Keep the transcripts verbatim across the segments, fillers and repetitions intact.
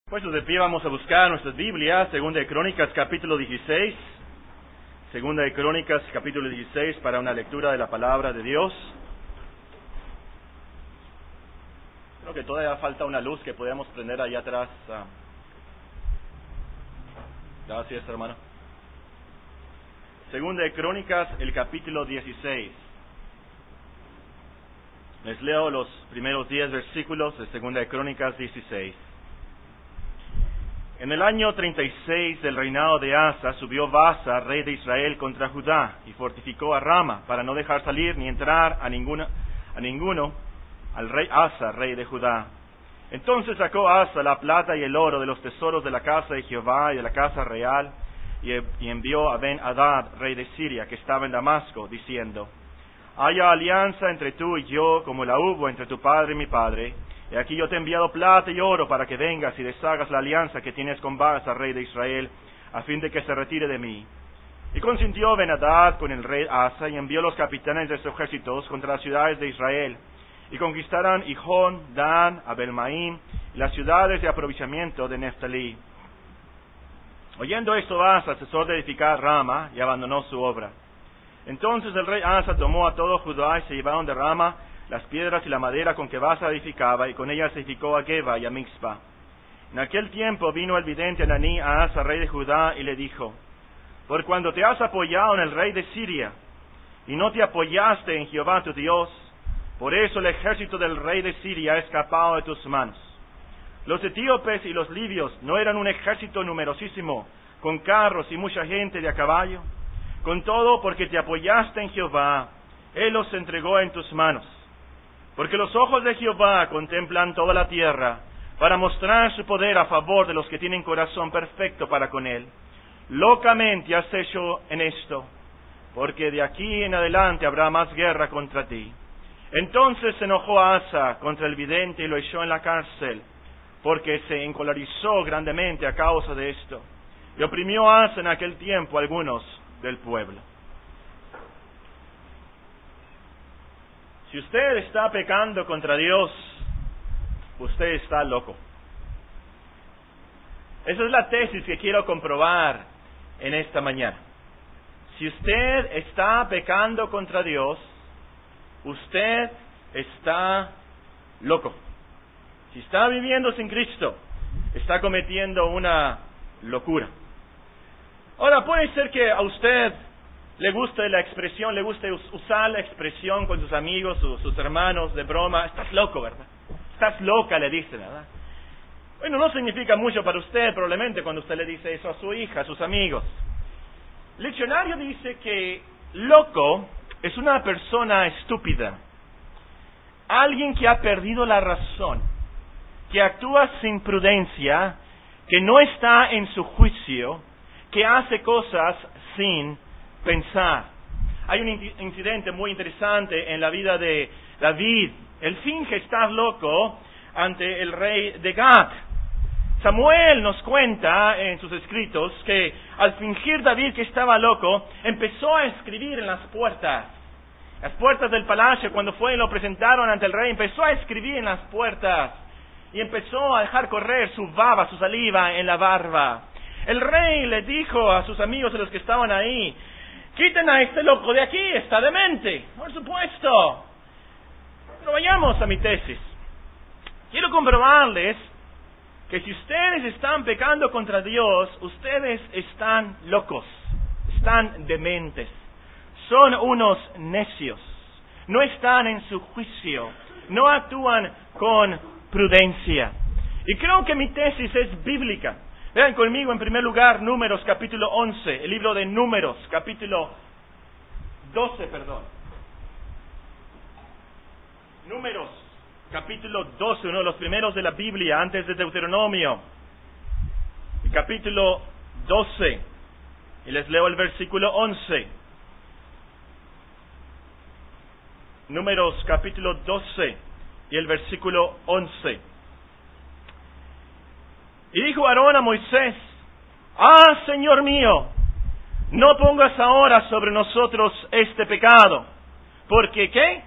Puestos de pie, vamos a buscar nuestras Biblias, Segunda de Crónicas, capítulo dieciséis. Segunda de Crónicas, capítulo dieciséis, para una lectura de la palabra de Dios. Creo que todavía falta una luz que podemos prender allá atrás. Gracias, hermano. Segunda de Crónicas, el capítulo dieciséis. Les leo los primeros diez versículos de Segunda de Crónicas dieciséis. En el año treinta y seis del reinado de Asa, subió Baasa, rey de Israel, contra Judá, y fortificó a Rama, para no dejar salir ni entrar a, ninguna, a ninguno al rey Asa, rey de Judá. Entonces sacó Asa la plata y el oro de los tesoros de la casa de Jehová y de la casa real, y, y envió a Ben-Hadad, rey de Siria, que estaba en Damasco, diciendo: haya alianza entre tú y yo, como la hubo entre tu padre y mi padre. Y aquí yo te he enviado plata y oro para que vengas y deshagas la alianza que tienes con Baasa, rey de Israel, a fin de que se retire de mí. Y consintió Ben-Hadad con el rey Asa, y envió los capitanes de sus ejércitos contra las ciudades de Israel, y conquistaron Hijón, Dan, Abel-Maim, y las ciudades de aprovechamiento de Neftalí. Oyendo esto, Asa cesó de edificar Rama, y abandonó su obra. Entonces el rey Asa tomó a todo Judá, y se llevaron de Rama las piedras y la madera con que Baasa edificaba, y con ellas edificó a Geba y a Mizpa. En aquel tiempo vino el vidente Ananí a Asa, rey de Judá, y le dijo: por cuando te has apoyado en el rey de Siria, y no te apoyaste en Jehová tu Dios, por eso el ejército del rey de Siria ha escapado de tus manos. Los etíopes y los libios no eran un ejército numerosísimo, con carros y mucha gente de a caballo. Con todo, porque te apoyaste en Jehová, Él los entregó en tus manos. Porque los ojos de Jehová contemplan toda la tierra, para mostrar su poder a favor de los que tienen corazón perfecto para con Él. Locamente has hecho en esto, porque de aquí en adelante habrá más guerra contra ti. Entonces se enojó Asa contra el vidente y lo echó en la cárcel, porque se encolerizó grandemente a causa de esto. Y oprimió Asa en aquel tiempo a algunos del pueblo. Si usted está pecando contra Dios, usted está loco. Esa es la tesis que quiero comprobar en esta mañana. Si usted está pecando contra Dios, usted está loco. Si está viviendo sin Cristo, está cometiendo una locura. Ahora, puede ser que a usted le guste la expresión, le guste usar la expresión con sus amigos, sus, sus hermanos, de broma: estás loco, ¿verdad? Estás loca, le dicen, ¿verdad? Bueno, no significa mucho para usted, probablemente, cuando usted le dice eso a su hija, a sus amigos. El diccionario dice que loco es una persona estúpida, alguien que ha perdido la razón, que actúa sin prudencia, que no está en su juicio, que hace cosas sin pensar. Hay un incidente muy interesante en la vida de David. Él finge estar loco ante el rey de Gat. Samuel nos cuenta en sus escritos que al fingir David que estaba loco, empezó a escribir en las puertas. Las puertas del palacio, cuando fue y lo presentaron ante el rey, empezó a escribir en las puertas. Y empezó a dejar correr su baba, su saliva en la barba. El rey le dijo a sus amigos, a los que estaban ahí: quiten a este loco de aquí, está demente. Por supuesto. Pero vayamos a mi tesis. Quiero comprobarles que si ustedes están pecando contra Dios, ustedes están locos, están dementes, son unos necios, no están en su juicio, no actúan con prudencia. Y creo que mi tesis es bíblica. Vean conmigo en primer lugar Números capítulo once, el libro de Números capítulo doce, perdón. Números capítulo doce, uno de los primeros de la Biblia antes de Deuteronomio. El capítulo doce, y les leo el versículo once. Números capítulo doce y el versículo once. Y dijo Aarón a Moisés: ah, Señor mío, no pongas ahora sobre nosotros este pecado, porque ¿qué?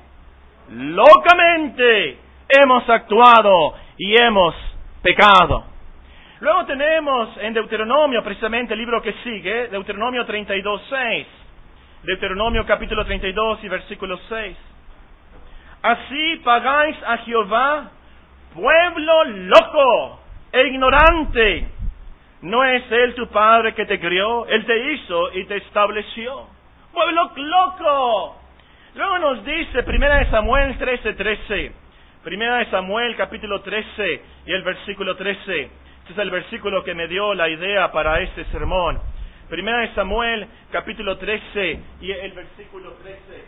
Locamente hemos actuado y hemos pecado. Luego tenemos en Deuteronomio, precisamente el libro que sigue, Deuteronomio treinta y dos, seis. Deuteronomio capítulo treinta y dos y versículo seis. Así pagáis a Jehová, pueblo loco e ignorante. ¿No es Él tu Padre que te crió? Él te hizo y te estableció. ¡Pueblo loco! Luego nos dice Primera de Samuel trece, trece. Primera de Samuel capítulo trece y el versículo trece. Este es el versículo que me dio la idea para este sermón. Primera de Samuel capítulo trece y el versículo trece.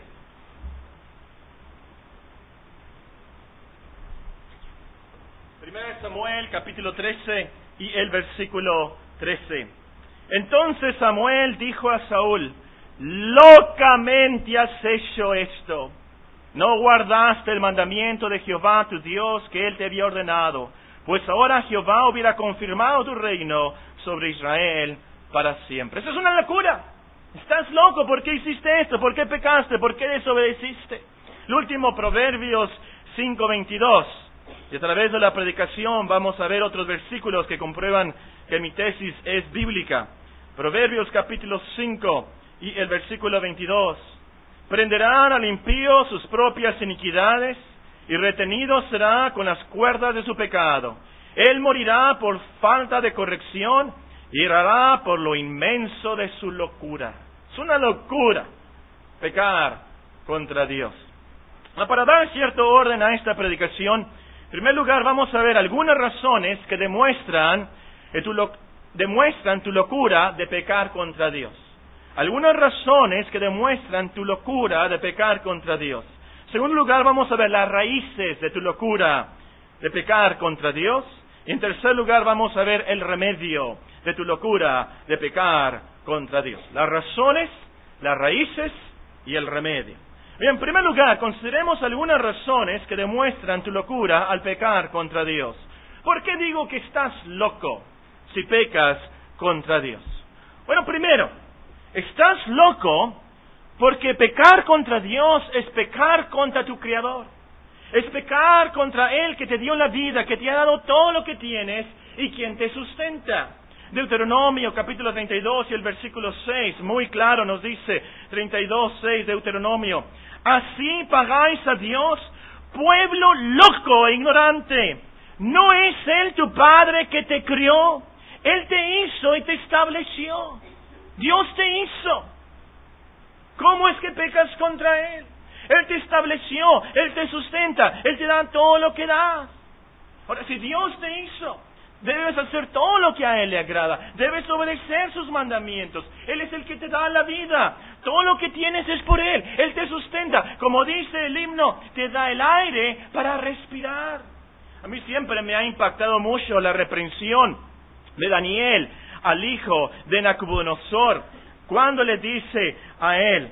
Primera de Samuel capítulo trece y el versículo trece. Entonces Samuel dijo a Saúl: locamente has hecho esto. No guardaste el mandamiento de Jehová tu Dios que Él te había ordenado. Pues ahora Jehová hubiera confirmado tu reino sobre Israel para siempre. Eso es una locura. Estás loco. ¿Por qué hiciste esto? ¿Por qué pecaste? ¿Por qué desobedeciste? El último, Proverbios cinco, veintidós. Y a través de la predicación vamos a ver otros versículos que comprueban que mi tesis es bíblica. Proverbios capítulo cinco y el versículo veintidós. Prenderán al impío sus propias iniquidades, y retenido será con las cuerdas de su pecado. Él morirá por falta de corrección, y errará por lo inmenso de su locura. Es una locura pecar contra Dios. Para dar cierto orden a esta predicación, en primer lugar vamos a ver algunas razones que demuestran, eh, tu, lo, demuestran tu locura de pecar contra Dios. Algunas razones que demuestran tu locura de pecar contra Dios. En segundo lugar, vamos a ver las raíces de tu locura de pecar contra Dios. Y en tercer lugar, vamos a ver el remedio de tu locura de pecar contra Dios. Las razones, las raíces y el remedio. Bien, en primer lugar, consideremos algunas razones que demuestran tu locura al pecar contra Dios. ¿Por qué digo que estás loco si pecas contra Dios? Bueno, primero, estás loco porque pecar contra Dios es pecar contra tu Creador. Es pecar contra Él que te dio la vida, que te ha dado todo lo que tienes y quien te sustenta. Deuteronomio capítulo treinta y dos y el versículo seis, muy claro nos dice, treinta y dos, seis, Deuteronomio. Así pagáis a Dios, pueblo loco e ignorante. ¿No es Él tu Padre que te crió? Él te hizo y te estableció. Dios te hizo. ¿Cómo es que pecas contra Él? Él te estableció, Él te sustenta, Él te da todo lo que da. Ahora, si Dios te hizo, debes hacer todo lo que a Él le agrada. Debes obedecer sus mandamientos. Él es el que te da la vida. Todo lo que tienes es por Él. Él te sustenta. Como dice el himno, te da el aire para respirar. A mí siempre me ha impactado mucho la reprensión de Daniel al hijo de Nabucodonosor, cuando le dice a él: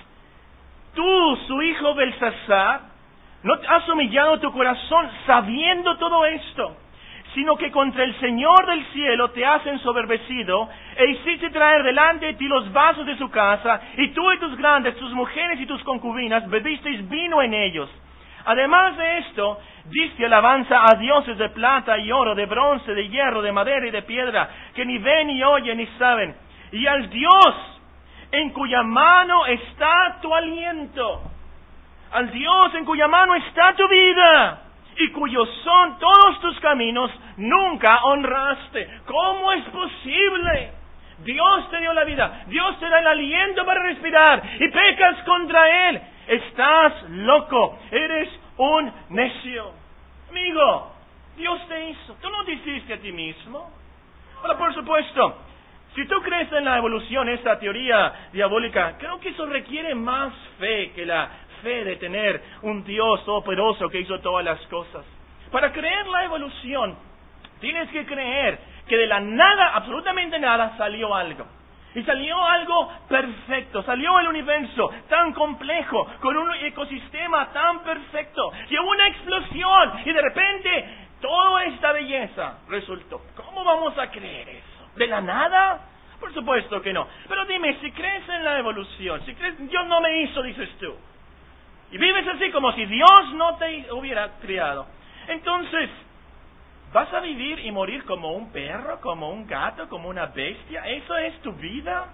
tú, su hijo Belsasar, no has humillado tu corazón sabiendo todo esto, sino que contra el Señor del cielo te has ensoberbecido, e hiciste traer delante de ti los vasos de su casa, y tú y tus grandes, tus mujeres y tus concubinas, bebisteis vino en ellos. Además de esto, diste alabanza a dioses de plata y oro, de bronce, de hierro, de madera y de piedra, que ni ven, ni oyen, ni saben, y al Dios en cuya mano está tu aliento, al Dios en cuya mano está tu vida, y cuyos son todos tus caminos, nunca honraste. ¿Cómo es posible? Dios te dio la vida, Dios te da el aliento para respirar, y pecas contra Él. Estás loco, eres un necio. Amigo, Dios te hizo, tú no te hiciste a ti mismo. Ahora, por supuesto, si tú crees en la evolución, esta teoría diabólica, creo que eso requiere más fe que la fe de tener un Dios todopoderoso que hizo todas las cosas. Para creer la evolución, tienes que creer que de la nada, absolutamente nada, salió algo. Y salió algo perfecto, salió el universo tan complejo, con un ecosistema tan perfecto, que hubo una explosión y de repente toda esta belleza resultó. ¿Cómo vamos a creer eso? ¿De la nada? Por supuesto que no. Pero dime, si crees en la evolución, si crees, Dios no me hizo, dices tú, y vives así como si Dios no te hubiera creado, entonces, ¿Vas a vivir y morir como un perro, como un gato, como una bestia? ¿Eso es tu vida?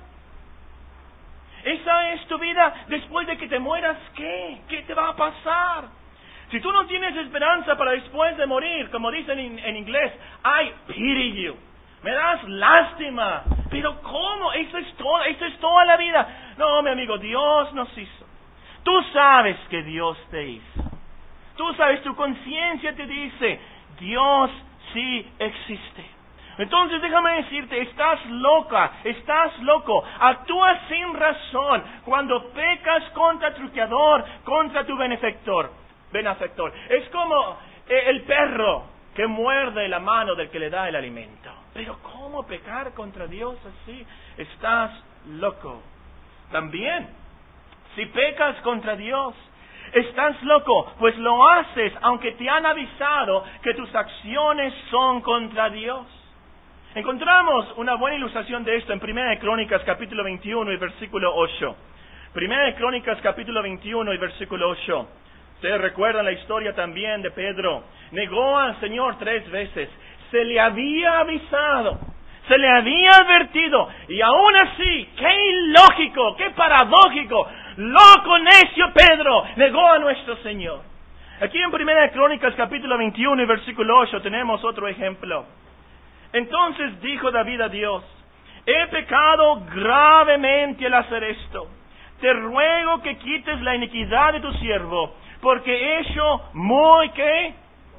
¿Esa es tu vida? Después de que te mueras, ¿qué? ¿Qué te va a pasar? Si tú no tienes esperanza para después de morir, como dicen en, en inglés, I pity you. Me das lástima. Pero ¿cómo? Eso es todo, eso es toda la vida. No, mi amigo, Dios nos hizo. Tú sabes que Dios te hizo. Tú sabes, tu conciencia te dice, Dios sí existe. Entonces déjame decirte, estás loca, estás loco, actúas sin razón cuando pecas contra tu Creador, contra tu benefactor. benefactor. Es como el perro que muerde la mano del que le da el alimento. Pero ¿cómo pecar contra Dios así? Estás loco. También, si pecas contra Dios, estás loco, pues lo haces aunque te han avisado que tus acciones son contra Dios. Encontramos una buena ilustración de esto en Primera de Crónicas capítulo veintiuno y versículo ocho. Primera de Crónicas capítulo veintiuno y versículo ocho. Ustedes recuerdan la historia también de Pedro. Negó al Señor tres veces. Se le había avisado, se le había advertido, y aún así, qué ilógico, qué paradójico, loco, necio Pedro, negó a nuestro Señor. Aquí en Primera de Crónicas capítulo veintiuno y versículo ocho tenemos otro ejemplo. Entonces dijo David a Dios, he pecado gravemente al hacer esto. Te ruego que quites la iniquidad de tu siervo, porque he hecho muy, ¿qué?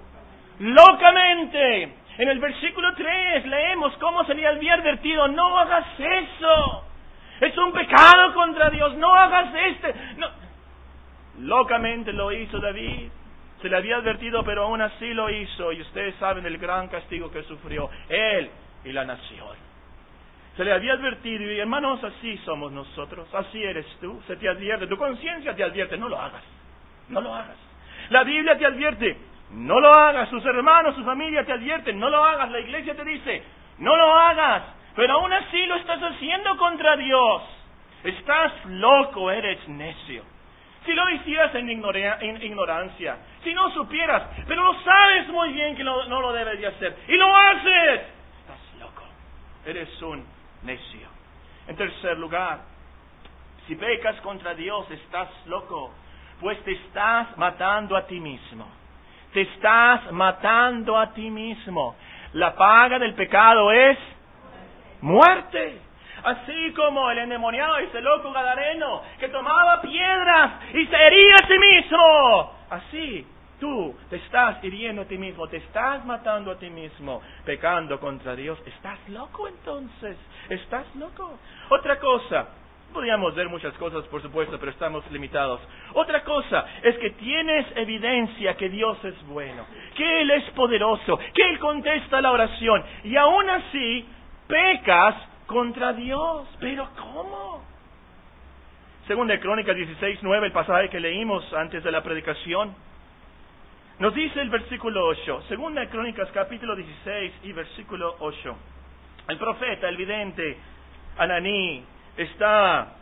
Locamente. En el versículo tres leemos cómo se le había advertido, no hagas eso. Es un pecado contra Dios, no hagas este. No. Locamente lo hizo David. Se le había advertido, pero aún así lo hizo. Y ustedes saben el gran castigo que sufrió él y la nación. Se le había advertido, y hermanos, así somos nosotros. Así eres tú. Se te advierte, tu conciencia te advierte, no lo hagas. No lo hagas. La Biblia te advierte, no lo hagas. Sus hermanos, su familia te advierten, no lo hagas. La iglesia te dice, no lo hagas. Pero aún así lo estás haciendo contra Dios. Estás loco, eres necio. Si lo hicieras en, ignora, en ignorancia, si no supieras, pero lo sabes muy bien que no, no lo debes de hacer, y lo haces, estás loco, eres un necio. En tercer lugar, si pecas contra Dios, estás loco, pues te estás matando a ti mismo. Te estás matando a ti mismo. La paga del pecado es muerte. Así como el endemoniado, ese loco gadareno, que tomaba piedras y se hería a sí mismo. Así, tú te estás hiriendo a ti mismo, te estás matando a ti mismo, pecando contra Dios. ¿Estás loco entonces? ¿Estás loco? Otra cosa, podríamos ver muchas cosas, por supuesto, pero estamos limitados. Otra cosa es que tienes evidencia que Dios es bueno, que Él es poderoso, que Él contesta la oración, y aún así pecas contra Dios. ¿Pero cómo? Segunda de Crónicas dieciséis nueve, el pasaje que leímos antes de la predicación, nos dice el versículo ocho. Segunda de Crónicas capítulo dieciséis y versículo ocho. El profeta, el vidente Ananí, está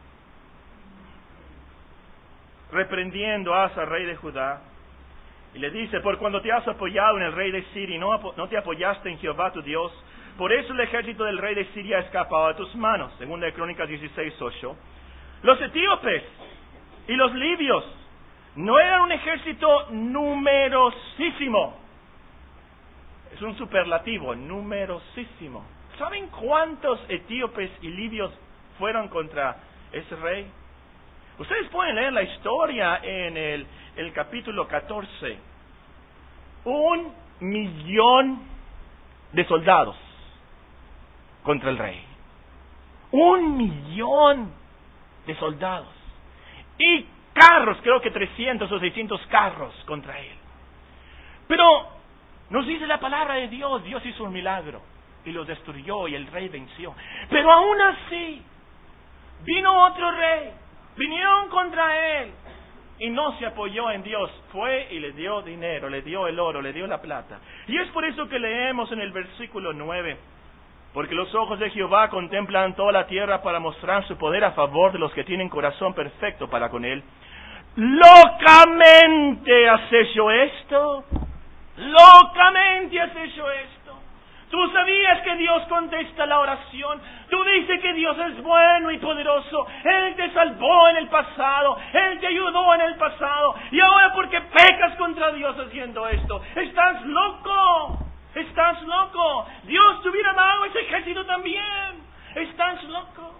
reprendiendo a Asa, rey de Judá, y le dice, por cuando te has apoyado en el rey de Siria y no, no te apoyaste en Jehová tu Dios, por eso el ejército del rey de Siria ha escapado a tus manos. Segunda de Crónicas dieciséis ocho. Los etíopes y los libios no eran un ejército numerosísimo. Es un superlativo, numerosísimo. ¿Saben cuántos etíopes y libios fueron contra ese rey? Ustedes pueden leer la historia en el, el capítulo catorce. Un millón de soldados contra el rey. Un millón de soldados. Y carros, creo que trescientos o seiscientos carros contra él. Pero nos dice la palabra de Dios, Dios hizo un milagro y los destruyó y el rey venció. Pero aún así, vino otro rey, vinieron contra él y no se apoyó en Dios. Fue y le dio dinero, le dio el oro, le dio la plata. Y es por eso que leemos en el versículo nueve, porque los ojos de Jehová contemplan toda la tierra para mostrar su poder a favor de los que tienen corazón perfecto para con él. ¿Locamente has hecho esto? Locamente has hecho esto. Tú sabías que Dios contesta la oración. Tú dices que Dios es bueno y poderoso. Él te salvó en el pasado. Él te ayudó en el pasado. Y ahora porque pecas contra Dios haciendo esto. Estás loco. Estás loco. Dios te hubiera dado ese ejército también. Estás loco.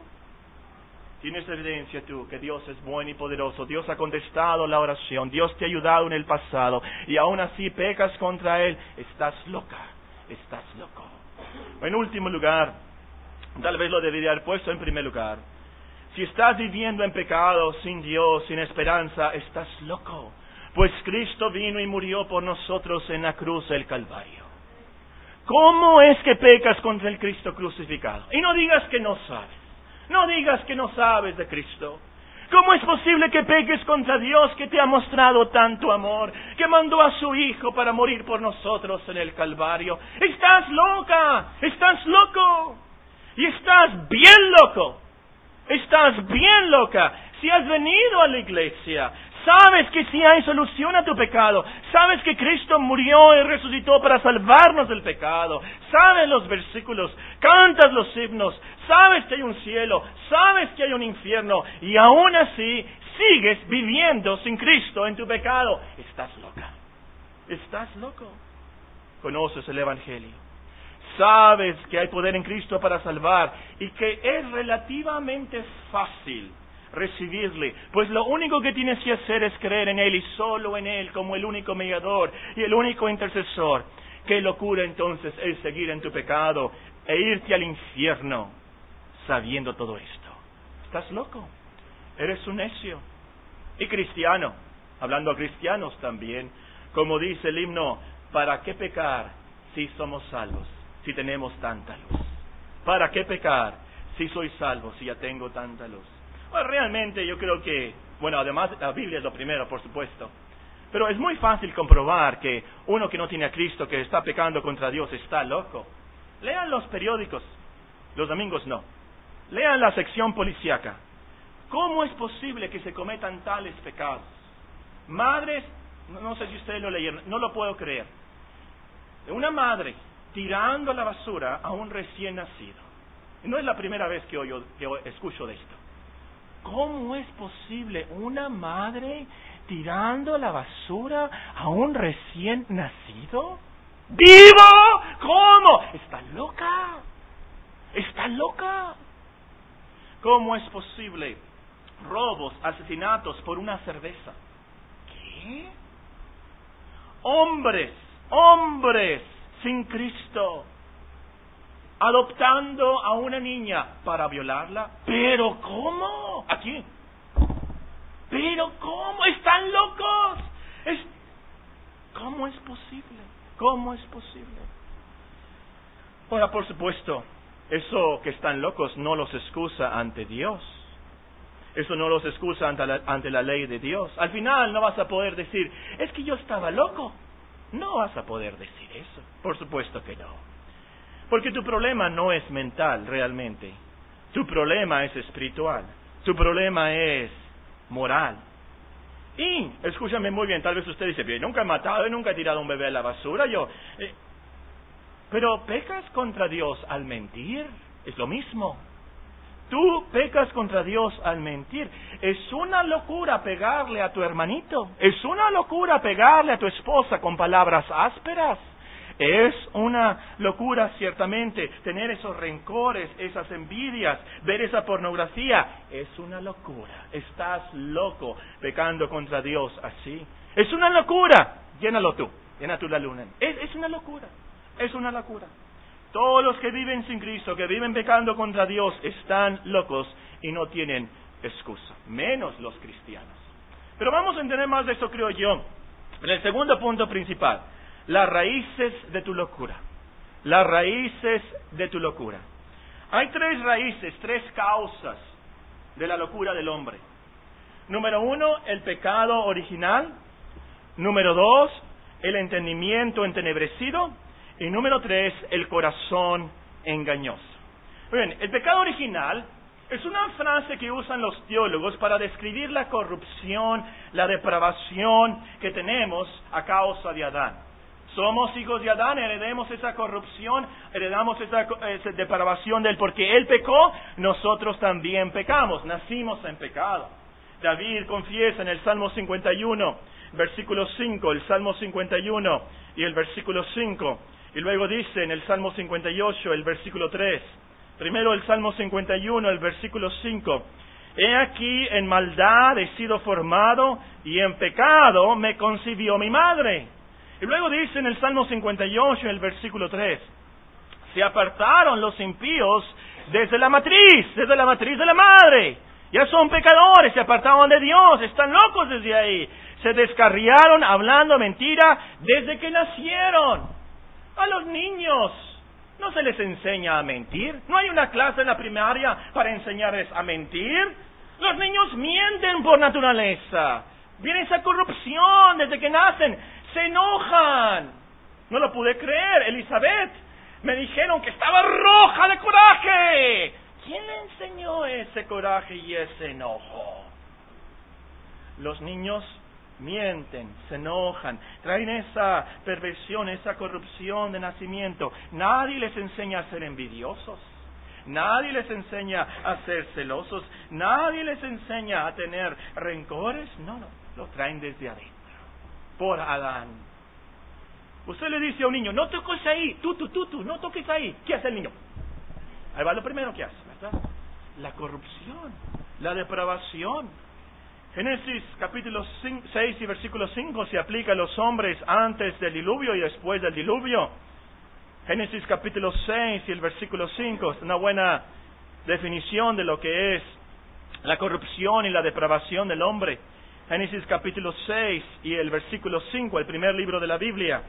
Tienes evidencia tú que Dios es bueno y poderoso. Dios ha contestado la oración. Dios te ha ayudado en el pasado. Y aún así pecas contra Él. Estás loca. Estás loco. En último lugar, tal vez lo debería haber puesto en primer lugar. Si estás viviendo en pecado, sin Dios, sin esperanza, estás loco. Pues Cristo vino y murió por nosotros en la cruz del Calvario. ¿Cómo es que pecas contra el Cristo crucificado? Y no digas que no sabes. No digas que no sabes de Cristo. ¿Cómo es posible que peques contra Dios que te ha mostrado tanto amor, que mandó a su Hijo para morir por nosotros en el Calvario? Estás loca, estás loco, y estás bien loco, estás bien loca. Si has venido a la iglesia, sabes que sí hay solución a tu pecado, sabes que Cristo murió y resucitó para salvarnos del pecado, sabes los versículos, cantas los himnos, sabes que hay un cielo, sabes que hay un infierno, y aún así sigues viviendo sin Cristo en tu pecado. Estás loca, estás loco. Conoces el Evangelio, sabes que hay poder en Cristo para salvar y que es relativamente fácil recibirle, pues lo único que tienes que hacer es creer en Él y solo en Él como el único mediador y el único intercesor. Qué locura entonces es seguir en tu pecado e irte al infierno sabiendo todo esto. Estás loco, eres un necio. Y cristiano, hablando a cristianos también, como dice el himno, ¿para qué pecar si somos salvos, si tenemos tanta luz? ¿Para qué pecar si soy salvo, si ya tengo tanta luz? Bueno, realmente yo creo que, bueno, además la Biblia es lo primero, por supuesto, pero es muy fácil comprobar que uno que no tiene a Cristo, que está pecando contra Dios, está loco. Lean los periódicos, los domingos no. Lean la sección policíaca. ¿Cómo es posible que se cometan tales pecados? Madres, no, no sé si ustedes lo leyeron, no lo puedo creer. Una madre tirando a la basura a un recién nacido. No es la primera vez que, oyo, que escucho de esto. ¿Cómo es posible una madre tirando a la basura a un recién nacido? ¡Vivo! ¿Cómo? ¿Está loca? ¿Está loca? ¿Cómo es posible robos, asesinatos por una cerveza? ¿Qué? Hombres, hombres sin Cristo, adoptando a una niña para violarla. ¿Pero cómo? ¿Aquí? ¿Pero cómo? ¿Están locos? Es... ¿Cómo es posible? ¿Cómo es posible? Ahora, por supuesto, eso que están locos no los excusa ante Dios. Eso no los excusa ante la, ante la ley de Dios. Al final no vas a poder decir, es que yo estaba loco. No vas a poder decir eso. Por supuesto que no. Porque tu problema no es mental realmente. Tu problema es espiritual. Tu problema es moral. Y, escúchame muy bien, tal vez usted dice, bien, nunca he matado y nunca he tirado un bebé a la basura, yo... Eh, pero pecas contra Dios al mentir, es lo mismo. Tú pecas contra Dios al mentir. Es una locura pegarle a tu hermanito. Es una locura pegarle a tu esposa con palabras ásperas. Es una locura ciertamente tener esos rencores, esas envidias, ver esa pornografía. Es una locura. Estás loco pecando contra Dios así. Es una locura. Llénalo tú. Llena tú la luna. Es, es una locura. Es una locura. Todos los que viven sin Cristo, que viven pecando contra Dios, están locos y no tienen excusa. Menos los cristianos. Pero vamos a entender más de eso, creo yo, en el segundo punto principal. Las raíces de tu locura. Las raíces de tu locura. Hay tres raíces, tres causas de la locura del hombre. Número uno, el pecado original. Número dos, el entendimiento entenebrecido. Y número tres, el corazón engañoso. Muy bien, el pecado original es una frase que usan los teólogos para describir la corrupción, la depravación que tenemos a causa de Adán. Somos hijos de Adán, heredemos esa corrupción, heredamos esa, esa depravación de él, porque él pecó, nosotros también pecamos, nacimos en pecado. David confiesa en el Salmo cincuenta y uno, versículo cinco, el Salmo cincuenta y uno y el versículo cinco, y luego dice en el Salmo cincuenta y ocho, el versículo tres, primero el Salmo cincuenta y uno, el versículo cinco, he aquí en maldad he sido formado y en pecado me concibió mi madre. Y luego dice en el Salmo cincuenta y ocho, el versículo tres, se apartaron los impíos desde la matriz, desde la matriz de la madre. Ya son pecadores, se apartaron de Dios, están locos desde ahí. Se descarriaron hablando mentira desde que nacieron. A los niños no se les enseña a mentir. No hay una clase en la primaria para enseñarles a mentir. Los niños mienten por naturaleza. Viene esa corrupción desde que nacen. Se enojan. No lo pude creer, Elizabeth. Me dijeron que estaba roja de coraje. ¿Quién le enseñó ese coraje y ese enojo? Los niños mienten, se enojan, traen esa perversión, esa corrupción de nacimiento. Nadie les enseña a ser envidiosos. Nadie les enseña a ser celosos. Nadie les enseña a tener rencores. No, no, lo traen desde adentro. Por Adán. Usted le dice a un niño, no toques ahí, tú, tú, tú, tú, no toques ahí. ¿Qué hace el niño? Ahí va lo primero que hace, ¿verdad? La corrupción, la depravación. Génesis capítulo seis y versículo cinco se aplica a los hombres antes del diluvio y después del diluvio. Génesis capítulo seis y el versículo cinco es una buena definición de lo que es la corrupción y la depravación del hombre. Génesis capítulo seis y el versículo cinco, el primer libro de la Biblia.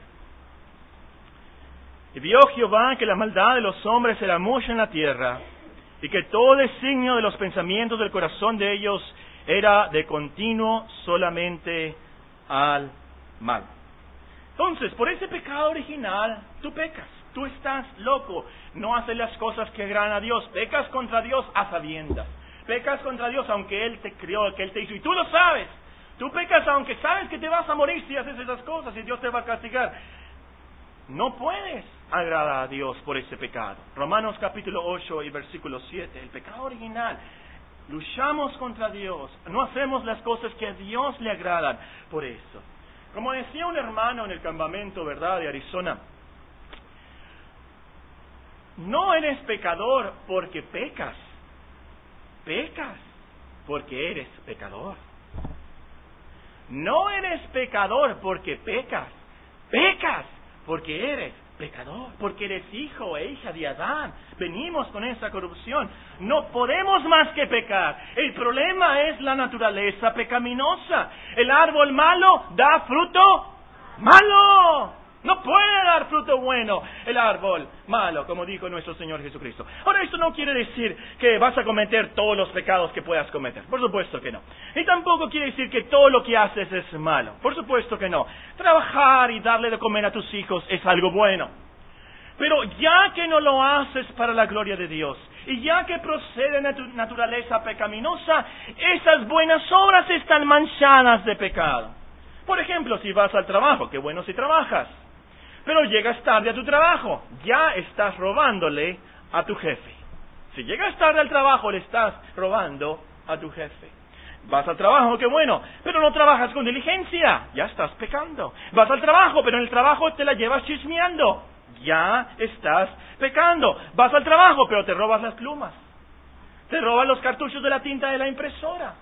Y vio Jehová que la maldad de los hombres era mucha en la tierra, y que todo designio de los pensamientos del corazón de ellos era de continuo solamente al mal. Entonces, por ese pecado original, tú pecas, tú estás loco, no haces las cosas que agradan a Dios, pecas contra Dios a sabiendas, pecas contra Dios aunque Él te crió, que Él te hizo, y tú lo sabes. Tú pecas aunque sabes que te vas a morir si haces esas cosas y Dios te va a castigar. No puedes agradar a Dios por ese pecado. Romanos capítulo ocho y versículo siete, el pecado original. Luchamos contra Dios, no hacemos las cosas que a Dios le agradan por eso. Como decía un hermano en el campamento, ¿verdad?, de Arizona, no eres pecador porque pecas, pecas porque eres pecador. No eres pecador porque pecas, pecas porque eres pecador, porque eres hijo e hija de Adán. Venimos con esa corrupción. No podemos más que pecar. El problema es la naturaleza pecaminosa. El árbol malo da fruto malo. No puede dar fruto bueno el árbol malo, como dijo nuestro Señor Jesucristo. Ahora, esto no quiere decir que vas a cometer todos los pecados que puedas cometer. Por supuesto que no. Y tampoco quiere decir que todo lo que haces es malo. Por supuesto que no. Trabajar y darle de comer a tus hijos es algo bueno. Pero ya que no lo haces para la gloria de Dios, y ya que procede de tu naturaleza pecaminosa, esas buenas obras están manchadas de pecado. Por ejemplo, si vas al trabajo, qué bueno si trabajas. Pero llegas tarde a tu trabajo, ya estás robándole a tu jefe. Si llegas tarde al trabajo, le estás robando a tu jefe. Vas al trabajo, qué bueno, pero no trabajas con diligencia, ya estás pecando. Vas al trabajo, pero en el trabajo te la llevas chismeando, ya estás pecando. Vas al trabajo, pero te robas las plumas, te robas los cartuchos de la tinta de la impresora.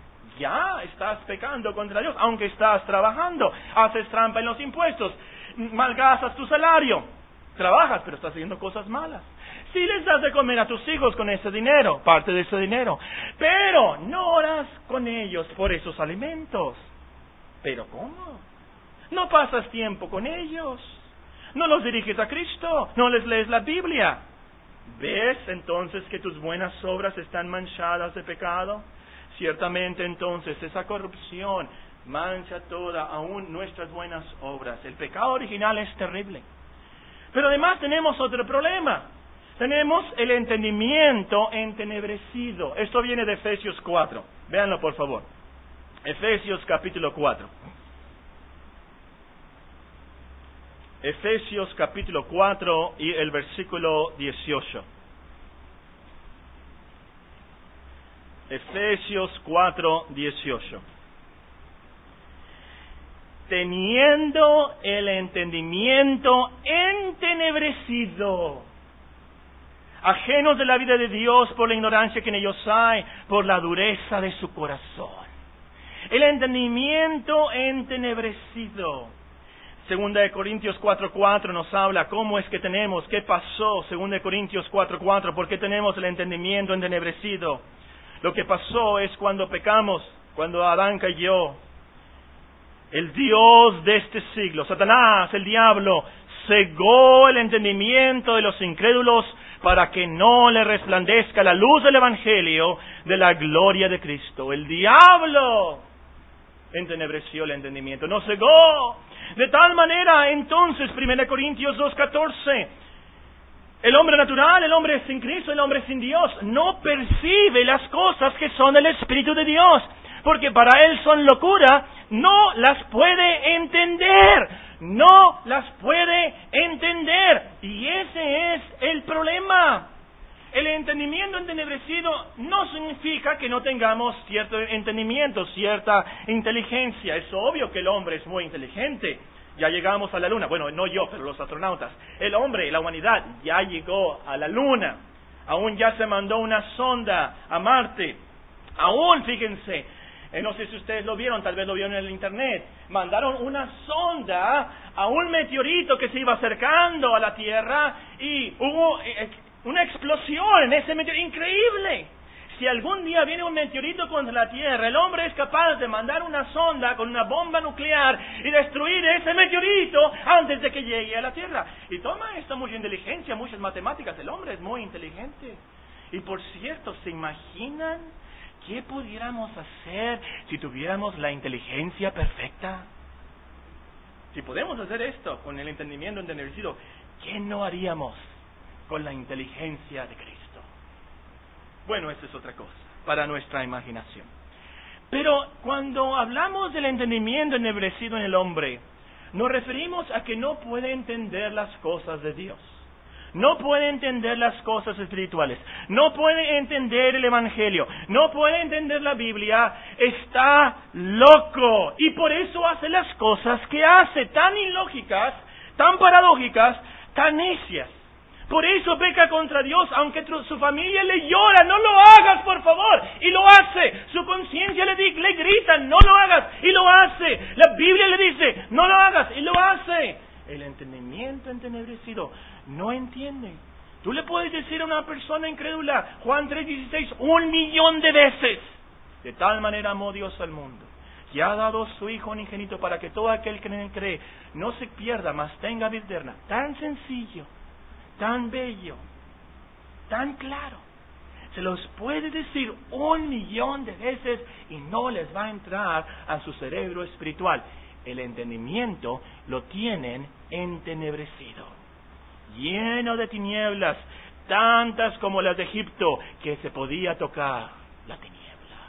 Ya estás pecando contra Dios, aunque estás trabajando. Haces trampa en los impuestos, malgastas tu salario. Trabajas, pero estás haciendo cosas malas. Sí les das de comer a tus hijos con ese dinero, parte de ese dinero, pero no oras con ellos por esos alimentos. ¿Pero cómo? No pasas tiempo con ellos, no los diriges a Cristo, no les lees la Biblia. ¿Ves entonces que tus buenas obras están manchadas de pecado? Ciertamente entonces esa corrupción mancha toda, aún nuestras buenas obras. El pecado original es terrible. Pero además tenemos otro problema. Tenemos el entendimiento entenebrecido. Esto viene de Efesios cuatro. Véanlo por favor. Efesios capítulo cuatro. Efesios capítulo cuatro y el versículo dieciocho. Efesios cuatro, dieciocho. Teniendo el entendimiento entenebrecido, ajenos de la vida de Dios por la ignorancia que en ellos hay, por la dureza de su corazón. El entendimiento entenebrecido. Segunda de Corintios cuatro cuatro nos habla cómo es que tenemos, qué pasó. Segunda de Corintios cuatro cuatro, ¿por qué tenemos el entendimiento entenebrecido? Lo que pasó es cuando pecamos, cuando Adán cayó. El Dios de este siglo, Satanás, el diablo, cegó el entendimiento de los incrédulos para que no le resplandezca la luz del Evangelio de la gloria de Cristo. El diablo entenebreció el entendimiento, nos cegó. De tal manera, entonces, Primera de Corintios dos catorce, el hombre natural, el hombre sin Cristo, el hombre sin Dios, no percibe las cosas que son del Espíritu de Dios, porque para él son locura, no las puede entender, no las puede entender, y ese es el problema. El entendimiento entenebrecido no significa que no tengamos cierto entendimiento, cierta inteligencia. Es obvio que el hombre es muy inteligente. Ya llegamos a la luna. Bueno, no yo, pero los astronautas. El hombre, la humanidad, ya llegó a la luna. Aún ya se mandó una sonda a Marte. Aún, fíjense, eh, no sé si ustedes lo vieron, tal vez lo vieron en el internet. Mandaron una sonda a un meteorito que se iba acercando a la Tierra y hubo eh, una explosión en ese meteorito. ¡Increíble! Si algún día viene un meteorito contra la Tierra, el hombre es capaz de mandar una sonda con una bomba nuclear y destruir ese meteorito antes de que llegue a la Tierra. Y toma esto mucha inteligencia, muchas matemáticas. El hombre es muy inteligente. Y por cierto, ¿se imaginan qué pudiéramos hacer si tuviéramos la inteligencia perfecta? Si podemos hacer esto con el entendimiento entenebrecido, ¿qué no haríamos con la inteligencia de Cristo? Bueno, esa es otra cosa, para nuestra imaginación. Pero cuando hablamos del entendimiento entenebrecido en el hombre, nos referimos a que no puede entender las cosas de Dios. No puede entender las cosas espirituales. No puede entender el Evangelio. No puede entender la Biblia. Está loco. Y por eso hace las cosas que hace, tan ilógicas, tan paradójicas, tan necias. Por eso peca contra Dios, aunque su familia le llora, no lo hagas, por favor, y lo hace. Su conciencia le, le grita, no lo hagas, y lo hace. La Biblia le dice, no lo hagas, y lo hace. El entendimiento entenebrecido no entiende. Tú le puedes decir a una persona incrédula, Juan tres dieciséis, un millón de veces. De tal manera amó Dios al mundo, que ha dado su Hijo unigénito para que todo aquel que en él cree no se pierda, mas tenga vida eterna. Tan sencillo, tan bello, tan claro. Se los puede decir un millón de veces y no les va a entrar a su cerebro espiritual. El entendimiento lo tienen entenebrecido, lleno de tinieblas, tantas como las de Egipto, que se podía tocar la tiniebla.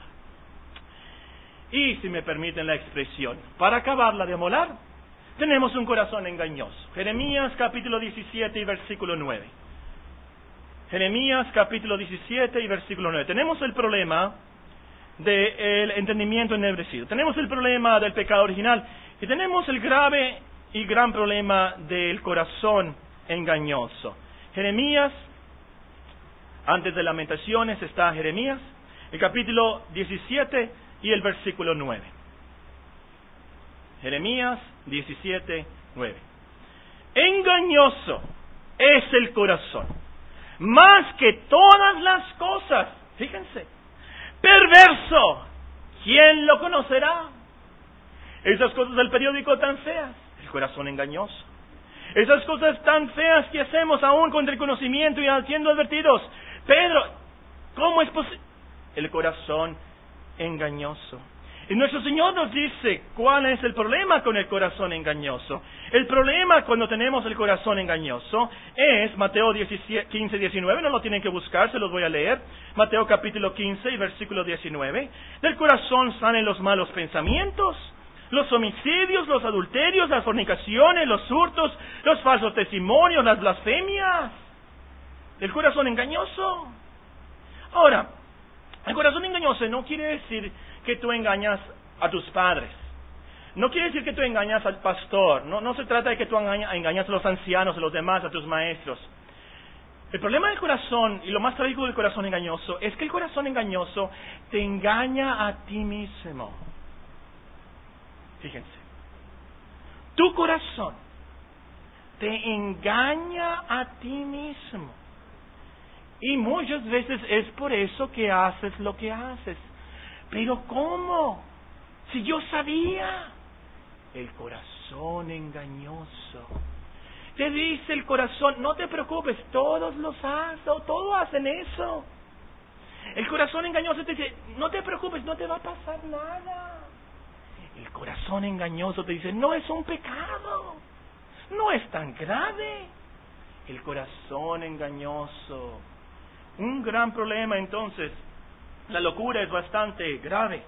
Y si me permiten la expresión, para acabarla de amolar, tenemos un corazón engañoso. Jeremías capítulo diecisiete y versículo nueve. Jeremías capítulo diecisiete y versículo nueve. Tenemos el problema del entendimiento entenebrecido. Tenemos el problema del pecado original. Y tenemos el grave y gran problema del corazón engañoso. Jeremías, antes de Lamentaciones está Jeremías, el capítulo diecisiete y el versículo nueve. Jeremías diecisiete, nueve. Engañoso es el corazón, más que todas las cosas. Fíjense, perverso, ¿quién lo conocerá? Esas cosas del periódico tan feas, el corazón engañoso. Esas cosas tan feas que hacemos aún contra el conocimiento y siendo advertidos. Pedro, ¿cómo es posible? El corazón engañoso. Y nuestro Señor nos dice cuál es el problema con el corazón engañoso. El problema cuando tenemos el corazón engañoso es Mateo quince, diecinueve, no lo tienen que buscar, se los voy a leer. Mateo capítulo quince y versículo diecinueve. Del corazón salen los malos pensamientos, Los homicidios, los adulterios, las fornicaciones, los hurtos, los falsos testimonios, las blasfemias. El corazón engañoso. Ahora, el corazón engañoso no quiere decir que tú engañas a tus padres. No quiere decir que tú engañas al pastor. No, no se trata de que tú engañas, engañas a los ancianos, a los demás, a tus maestros. El problema del corazón, y lo más trágico del corazón engañoso, es que el corazón engañoso te engaña a ti mismo. Fíjense. Tu corazón te engaña a ti mismo. Y muchas veces es por eso que haces lo que haces. Pero ¿cómo? Si yo sabía. El corazón engañoso. Te dice el corazón, no te preocupes, todos los hacen, todos hacen eso. El corazón engañoso te dice, no te preocupes, no te va a pasar nada. El corazón engañoso te dice, no es un pecado, no es tan grave. El corazón engañoso. Un gran problema entonces. La locura es bastante grave.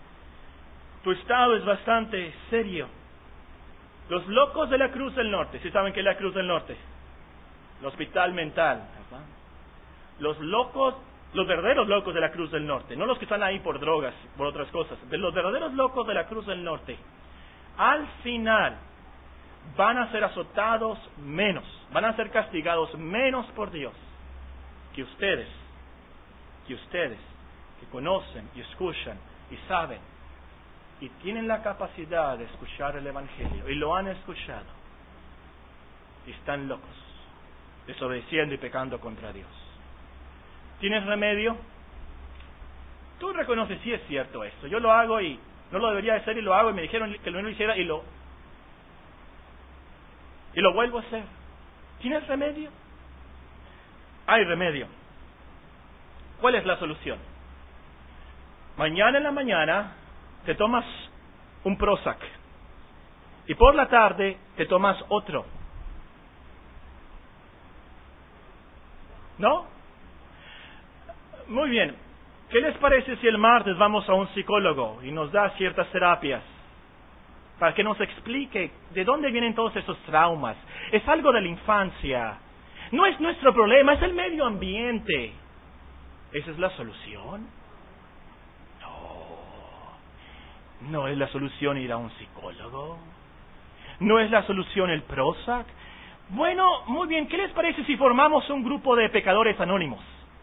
Tu estado es bastante serio. Los locos de la Cruz del Norte, ¿sí saben qué es la Cruz del Norte? El hospital mental. ¿Verdad? Los locos, los verdaderos locos de la Cruz del Norte, no los que están ahí por drogas, por otras cosas, de los verdaderos locos de la Cruz del Norte, al final van a ser azotados menos, van a ser castigados menos por Dios que ustedes, que ustedes, que conocen y escuchan y saben y tienen la capacidad de escuchar el Evangelio y lo han escuchado y están locos, desobedeciendo y pecando contra Dios. ¿Tienes remedio? Tú reconoces si es cierto esto. Yo lo hago y no lo debería hacer y lo hago y me dijeron que no lo hiciera y lo y lo vuelvo a hacer. ¿Tienes remedio? Hay remedio. ¿Cuál es la solución? Mañana en la mañana te tomas un Prozac y por la tarde te tomas otro. ¿No? Muy bien. ¿Qué les parece si el martes vamos a un psicólogo y nos da ciertas terapias para que nos explique de dónde vienen todos esos traumas? Es algo de la infancia. No es nuestro problema, es el medio ambiente. ¿Esa es la solución? No. ¿No es la solución ir a un psicólogo? ¿No es la solución el Prozac? Bueno, muy bien. ¿Qué les parece si formamos un grupo de pecadores anónimos?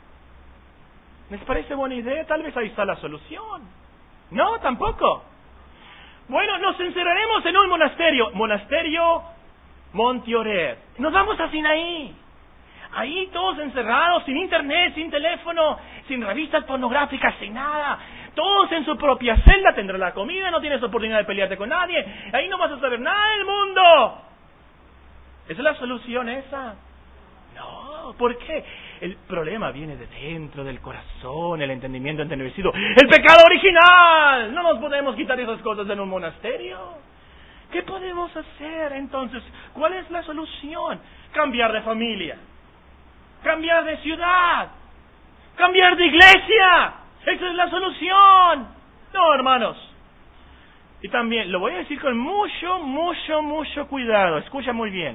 ¿Les parece buena idea? Tal vez ahí está la solución. No, tampoco. Bueno, nos encerraremos en un monasterio. Monasterio Montiorer. Nos vamos a Sinaí. Ahí todos encerrados, sin internet, sin teléfono, sin revistas pornográficas, sin nada. Todos en su propia celda, tendrás la comida, no tienes oportunidad de pelearte con nadie. Ahí no vas a saber nada del mundo. ¿Esa es la solución esa? No, ¿por qué? El problema viene de dentro del corazón, el entendimiento entenebrecido, el pecado original. No nos podemos quitar esas cosas en un monasterio. ¿Qué podemos hacer entonces? ¿Cuál es la solución? Cambiar de familia, cambiar de ciudad, cambiar de iglesia. Esa es la solución. No, hermanos. Y también, lo voy a decir con mucho, mucho, mucho cuidado. Escucha muy bien.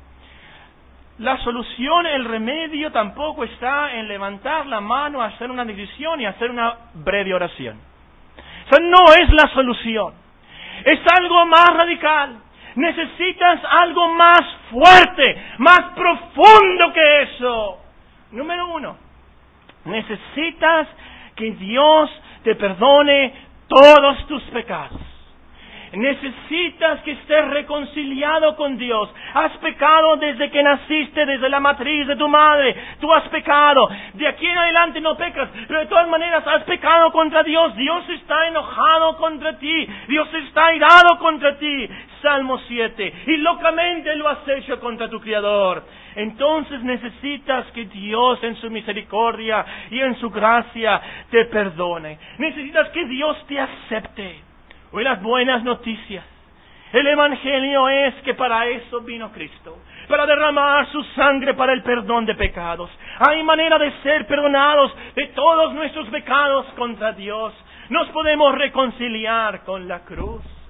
La solución, el remedio tampoco está en levantar la mano, hacer una decisión y hacer una breve oración. O sea, no es la solución. Es algo más radical. Necesitas algo más fuerte, más profundo que eso. Número uno, necesitas que Dios te perdone todos tus pecados. Necesitas que estés reconciliado con Dios. Has pecado desde que naciste, desde la matriz de tu madre. Tú has pecado. De aquí en adelante no pecas, pero de todas maneras has pecado contra Dios. Dios está enojado contra ti. Dios está airado contra ti. Salmo siete. Y locamente lo has hecho contra tu Creador. Entonces necesitas que Dios en su misericordia y en su gracia te perdone. Necesitas que Dios te acepte. Hoy las buenas noticias. El Evangelio es que para eso vino Cristo, para derramar su sangre para el perdón de pecados. Hay manera de ser perdonados de todos nuestros pecados contra Dios. Nos podemos reconciliar con la cruz.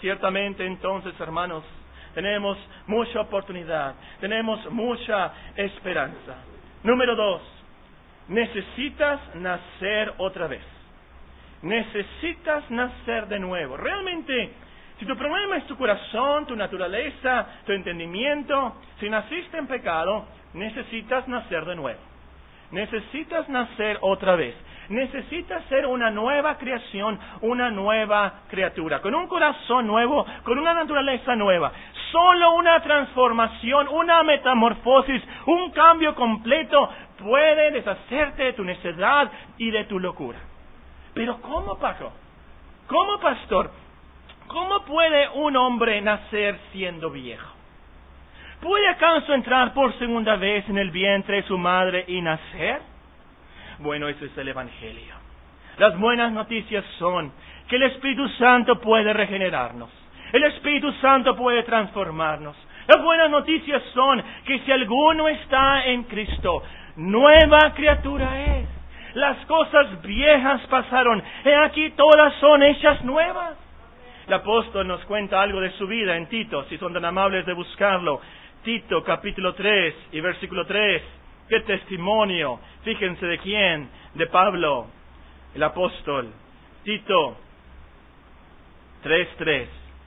Ciertamente entonces, hermanos, tenemos mucha oportunidad, tenemos mucha esperanza. Número dos, necesitas nacer otra vez. Necesitas nacer de nuevo. Realmente, si tu problema es tu corazón, tu naturaleza, tu entendimiento, si naciste en pecado, necesitas nacer de nuevo. Necesitas nacer otra vez. Necesitas ser una nueva creación, una nueva criatura, con un corazón nuevo, con una naturaleza nueva. Solo una transformación, una metamorfosis, un cambio completo puede deshacerte de tu necedad y de tu locura. Pero ¿cómo, Paco? ¿Cómo, pastor? ¿Cómo puede un hombre nacer siendo viejo? ¿Puede acaso entrar por segunda vez en el vientre de su madre y nacer? Bueno, eso es el Evangelio. Las buenas noticias son que el Espíritu Santo puede regenerarnos. El Espíritu Santo puede transformarnos. Las buenas noticias son que si alguno está en Cristo, nueva criatura es. Las cosas viejas pasaron, y aquí todas son hechas nuevas. El apóstol nos cuenta algo de su vida en Tito, si son tan amables de buscarlo. Tito capítulo tres y versículo tres. ¡Qué testimonio! Fíjense de quién, de Pablo, el apóstol. Tito tres tres.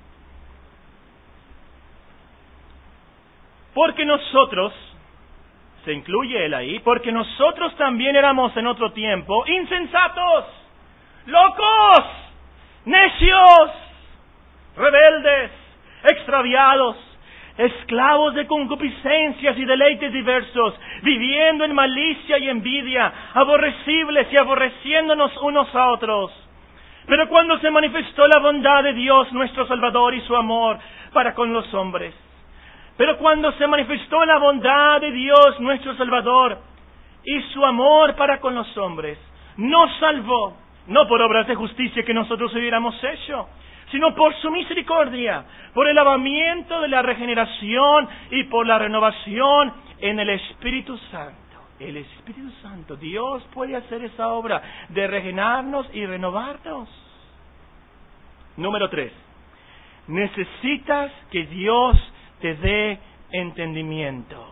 Porque nosotros, se incluye él ahí, porque nosotros también éramos en otro tiempo insensatos, locos, necios, rebeldes, extraviados, esclavos de concupiscencias y deleites diversos, viviendo en malicia y envidia, aborrecibles y aborreciéndonos unos a otros. Pero cuando se manifestó la bondad de Dios nuestro Salvador y su amor para con los hombres, pero cuando se manifestó la bondad de Dios nuestro Salvador y su amor para con los hombres, nos salvó, no por obras de justicia que nosotros hubiéramos hecho, sino por su misericordia, por el lavamiento de la regeneración y por la renovación en el Espíritu Santo. El Espíritu Santo, Dios puede hacer esa obra de regenerarnos y renovarnos. Número tres, necesitas que Dios te dé entendimiento.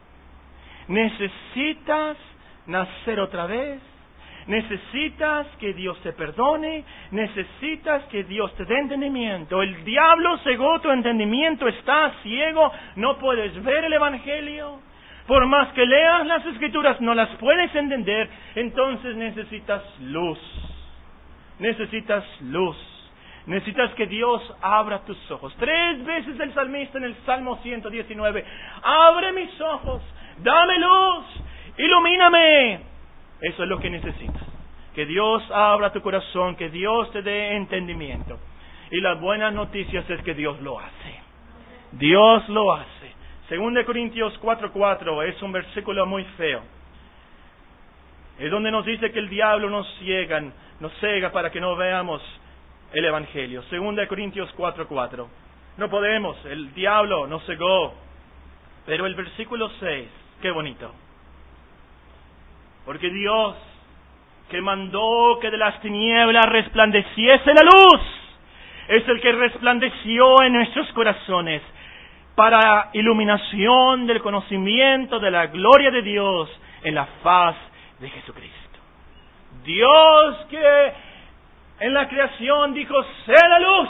Necesitas nacer otra vez. Necesitas que Dios te perdone, necesitas que Dios te dé entendimiento. El diablo cegó tu entendimiento, estás ciego, no puedes ver el Evangelio. Por más que leas las Escrituras, no las puedes entender. Entonces necesitas luz. Necesitas luz. Necesitas que Dios abra tus ojos. Tres veces el salmista en el Salmo ciento diecinueve, abre mis ojos, dame luz, ilumíname. Eso es lo que necesitas. Que Dios abra tu corazón, que Dios te dé entendimiento. Y las buenas noticias es que Dios lo hace. Dios lo hace. Segunda de Corintios cuatro cuatro es un versículo muy feo. Es donde nos dice que el diablo nos ciega, nos cega para que no veamos el Evangelio. Segunda de Corintios cuatro cuatro. No podemos, el diablo nos cegó. Pero el versículo seis, qué bonito. Porque Dios, que mandó que de las tinieblas resplandeciese la luz, es el que resplandeció en nuestros corazones para iluminación del conocimiento de la gloria de Dios en la faz de Jesucristo. Dios que en la creación dijo, sea la luz,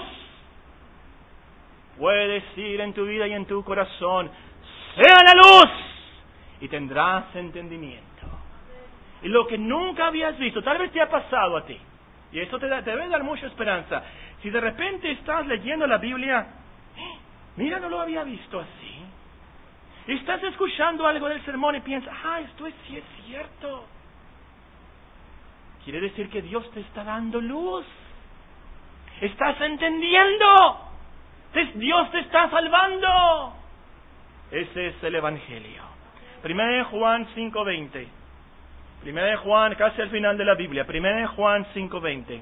puede decir en tu vida y en tu corazón, sea la luz, y tendrás entendimiento. Y lo que nunca habías visto, tal vez te ha pasado a ti, y eso te, da, te debe dar mucha esperanza. Si de repente estás leyendo la Biblia, mira, no lo había visto así. Estás escuchando algo del sermón y piensas, ah, esto es, sí es cierto. Quiere decir que Dios te está dando luz. Estás entendiendo. Dios te está salvando. Ese es el Evangelio. Primera de Juan cinco veinte. Primera de Juan, casi al final de la Biblia. Primera de Juan cinco veinte.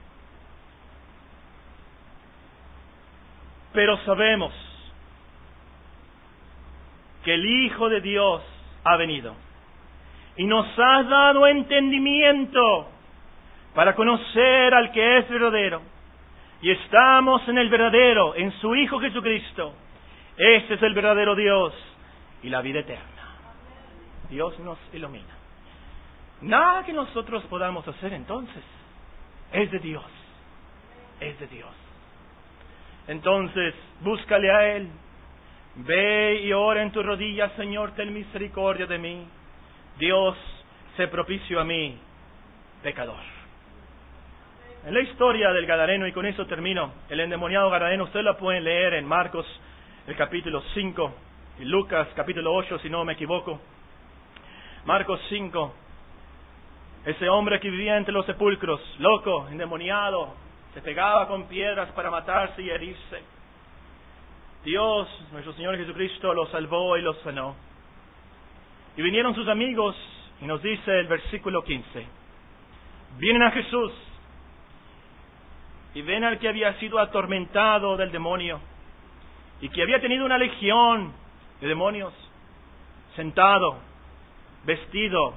Pero sabemos que el Hijo de Dios ha venido y nos ha dado entendimiento para conocer al que es verdadero. y estamos en el verdadero, en su Hijo Jesucristo. Ese es el verdadero Dios y la vida eterna. Dios nos ilumina. Nada que nosotros podamos hacer entonces es de Dios. Es de Dios. Entonces, búscale a Él. Ve y ora en tus rodillas: Señor, ten misericordia de mí. Dios, sé propicio a mí, pecador. En la historia del Gadareno, y con eso termino, el endemoniado Gadareno, ustedes la pueden leer en Marcos, el capítulo cinco, y Lucas, capítulo ocho, si no me equivoco. Marcos cinco, ese hombre que vivía entre los sepulcros, loco, endemoniado, se pegaba con piedras para matarse y herirse. Dios, nuestro Señor Jesucristo, lo salvó y lo sanó. Y vinieron sus amigos, y nos dice el versículo quince, vienen a Jesús, y ven al que había sido atormentado del demonio, y que había tenido una legión de demonios, sentado, vestido,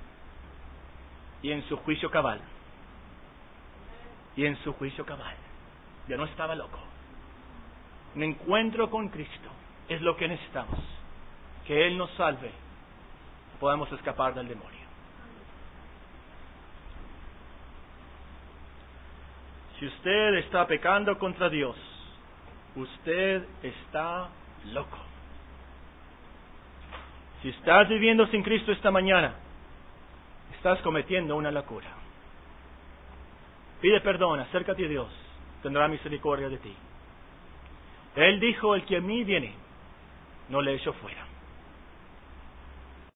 y en su juicio cabal. Y en su juicio cabal. Ya no estaba loco. Un encuentro con Cristo es lo que necesitamos. Que Él nos salve, podamos escapar del demonio. Si usted está pecando contra Dios, usted está loco. Si estás viviendo sin Cristo esta mañana, estás cometiendo una locura. Pide perdón, acércate a Dios, tendrá misericordia de ti. Él dijo: el que a mí viene, no le echo fuera.